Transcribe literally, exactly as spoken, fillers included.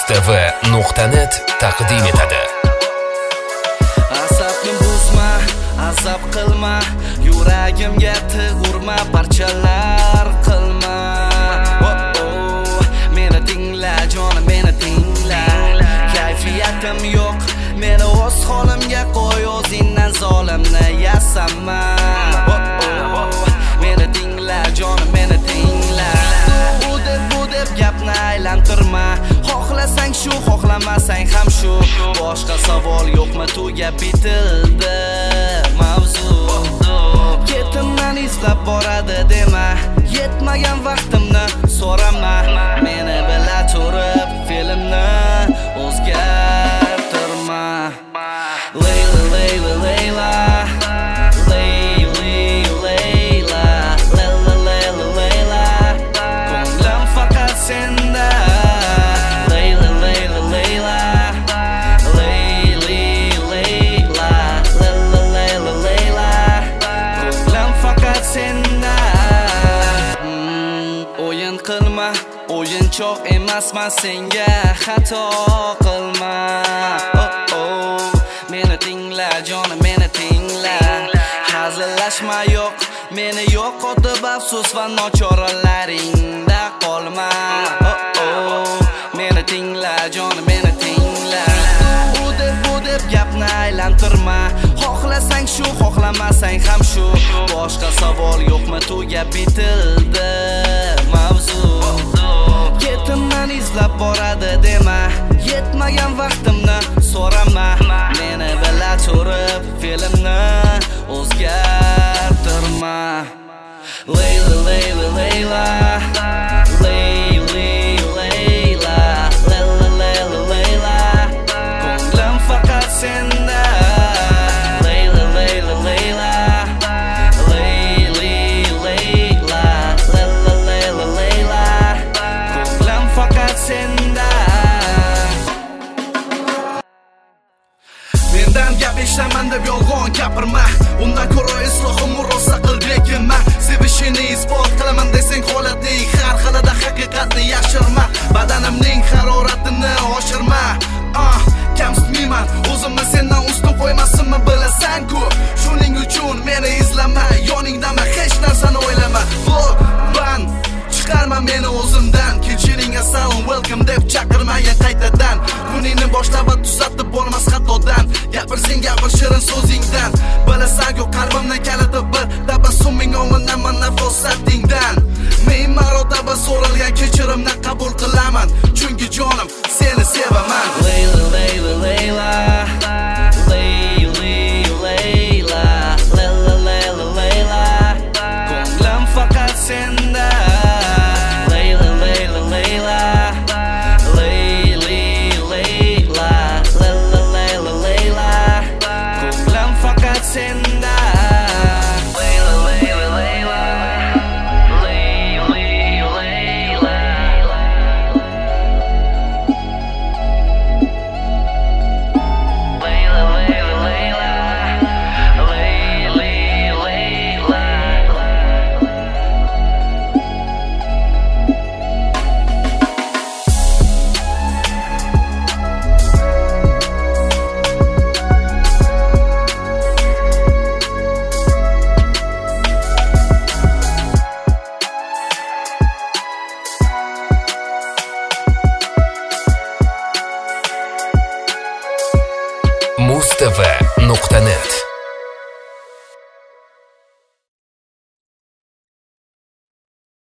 mustv nuqta net taqdim etadi. Asabni buzma, azab qilma, yuragimga tig'urma, parchalar qilma. Oh oh, meni tingla, jonim meni tingla. Kayfiyatim yo'q, meni o'z holimga qo'y, o'zingdan zolimni yasama. Oh oh, meni tingla, jonim meni tingla. U deb bu deb gapni aylantirma. Xohlasang shu, xohlamasang ham shu. Boshqa savol yo'qmi, tugab bitildi mavzu. Ketimdan izlab boradi dema, yetmagan vaqtimni so'rama. Meni bila turib filmni o'zgartirma. Layla layla layla o'yinchoq emasman senga, xato qilma. Oh oh, meni tingla, jonim meni tingla. Hazillashma yo'q, meni yo'qotib afsus va nochoralaringda qolma. Oh oh, meni tingla, jonim meni tingla. U deb bu deb gapni aylantirma. Xohlasang shu, xohlamasang ham shu. Boshqa savol yo'qmi, tugab bitildi mavzu. Ketimdan izlab boradi dema, yetmagan vaqtimni so'rama. Meni bila turib filmni o'zgartirma. Layla layla layla layli layla layla layla layla, ko'nglim faqat senda. Layla layla layla layli layla layla layla layla, ko'nglim faqat senda. Mendan gap eshitaman deb yolg'on gapirma. Undan ko'ra islohim murosa qil bekinma. Sevishini isbot qilaman desang holatning har xilida haqiqatni yashirma. Badanimning haroratini oshirma. Ah, kamsitmayman, o'zimni sendan ustun qo'ymasimni bilasan-ku. Shuning uchun meni izlama, yoningdama, hech narsani o'ylama. Vlog ban chiqarma meni o'zimdan. Kechiring, assalom, welcome deb chaqirmayin qaytadan. Kuningni boshlab va tuzatib bo'lmas xatodan. Gapirsang gapir shirin so'zingdan. Bilasan-ku qalbimni kaliti bir tabassuming o'nginaman nafosatingdan. Men marotaba so'ralgan kechirimni qabul qilaman, chunki jonim seni sevaman. Layla layla layla layli layla layla layla layla, ko'nglim faqat senda. Layla layla layla layli layla layla layla layla, ko'nglim faqat senda. Layla layla layla layli layla layla layla layla layli layla. mustv nuqta net